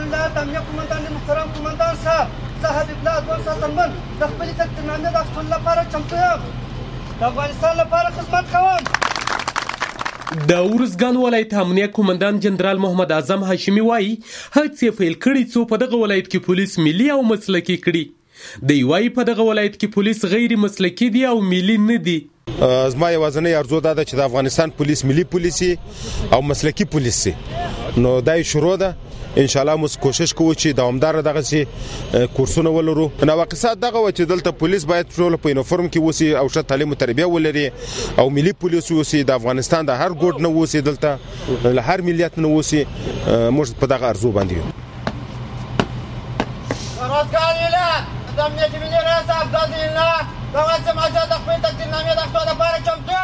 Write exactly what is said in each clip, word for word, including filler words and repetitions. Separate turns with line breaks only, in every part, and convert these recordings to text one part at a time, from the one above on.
ولایت امنیه قومندان محترم قومندان صاحب زه حبیب الله افغان ساتنمن د خپلې تقدیرنامې د اخیستلو لپاره چمتو یم د افغانستان لپاره خدمت کوم.
د ارزګان ولایت امنیه قومندان جنرال محمد اعظم هاشمي وایي هڅې پیل کړي څو په دغه ولایت کې پولیس ملي او مسلکي کړي. دی وایي په دغه ولایت کې پولیس غیر مسلکي دي او ملي نه دي.
زما یوازینی ارزو دا ده چې د افغانستان پولیس ملي پولیس او مسلکي پولیس سي. نو دا شروع ده ان شاء الله موږ کوشش کوو چې دوامدار دغه سي کورسونه ولرو. نو واقعیت دغه و چې دلته پولیس باید ټول په یونیفورم کې وسی او شت تعلیم او تربیه ولري او ملي پولیس وسی د افغانستان د هر ګوټ نه وسی دلته له هر ملیت نه وسی. موږ په دغه ارزو باندې یو.
ورځګان ولایت د امنیتي ملي رئیس افغان الله دغه سماجه د خپل تقدیرنامې د اخیستلو لپاره چمتو.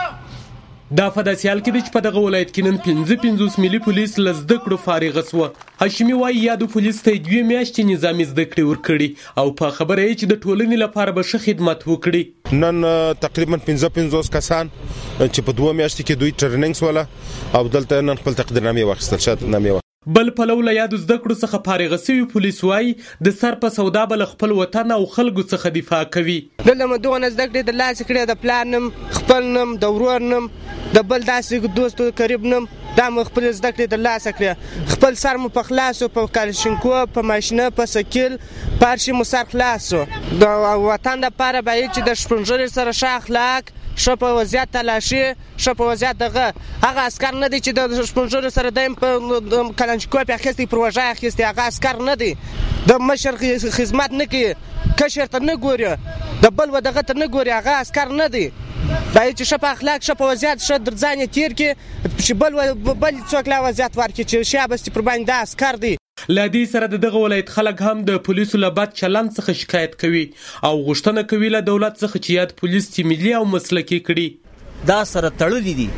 دا په داسې حال کې دی چې په دغه ولایت کې نن پنځه پنځوس ملي پولیس له زده کړو فارغه سوه. هاشمي وایي یادو پولیس ته دوې میاشتې نظامي زده کړې ورکړي او په خبره یې چې د ټولنې لپاره به ښه خدمت وکړي.
نن تقریبا پنځه پنځوس کسان چې په دوه میاشتې کې دوی ټریننګ سوله او دلته نن خپل تقدیرنامې واخیستل شوه.
بل پلو له یادو زده کړو څخه فارغه سوي پولیس وایي د سر په سودا به له خپل وطن او خلکو څخه دفاع کوي.
دلته مو دغه زده کړې د لاسې کړې د پلار نوم خپل نوم د ورور نوم د بل داسې دوست قریب نوم دا مو خپل زده کړې د لاسه کړې. خپل سر مو په خلاصو په کالشینکو په ماشینه په سکیل په هر شي مو سر خلاصو. د وطن دپاره باید چې د شپونژرې سره ښه اخلاق ښه په وضعیت تلاشي ښه په وضعیت دغه هغه عسکر نه دی چې د شپونژرې سره دایم په کلنچکو یې اخیستی پر وژه اخیستی هغه عسکر نه دی. د مشر خدمت نه کوي کشر ته نه ګوري د بل و دغه ته نه ګوري هغه عسکر نه دی. باید چې ښه په اخلاق ښه په وضعیت ښه در ځان یې تېر کړي چې بل بل څوک لا وضعیت ورکړي چې شابستي پر باندې دا عسکر دی.
له دې سره د دغه ولایت خلک هم د پولیسو له بد چلند څخه شکایت کوي او غوښتنه کوي له دولت څخه چې یاد پولیس چې ملي او مسلکي کړي.
دا سره تړلي دي.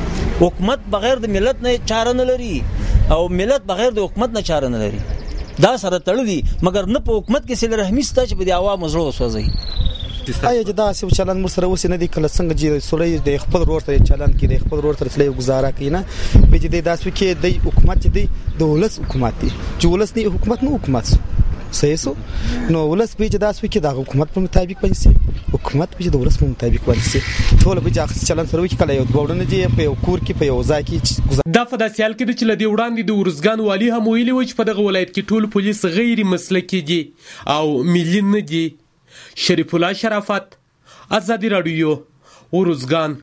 حکومت بغیر د ملت نه چاره نه لري او ملت بغیر د حکومت نه چاره نه لري. دا سره تړلي مګر نه په حکومت کې سل رحمي ستا چې په د عوامو زړه وسوځي.
آیا چې دا څه چلند مر سره وسې نه دی کله څنګه چې سړی د خپل ورور ته چلند کوي د خپل ورور سره سړی گزاره کوي نه به چې د داسې کې د حکومت چې دی د ولس حکومت دی چې ولس نه حکومت نه حکومت صحیح سو نو ولس به چې داسې کې د حکومت په مطابق باندې سي حکومت به د ولس په مطابق باندې سي ټول به ځاخ چلند سره وکړي کله یو دوړنه دی په یو کور کې په یو ځای کې.
دا په داسې حال کې چې لدی وړاندې د ارزګان والی هم ویلي و چې په دغه ولایت کې ټول پولیس غیر مسلکي دي او ملي نه دي. شریف الله شرافت، آزادی رادیو، ارزګان.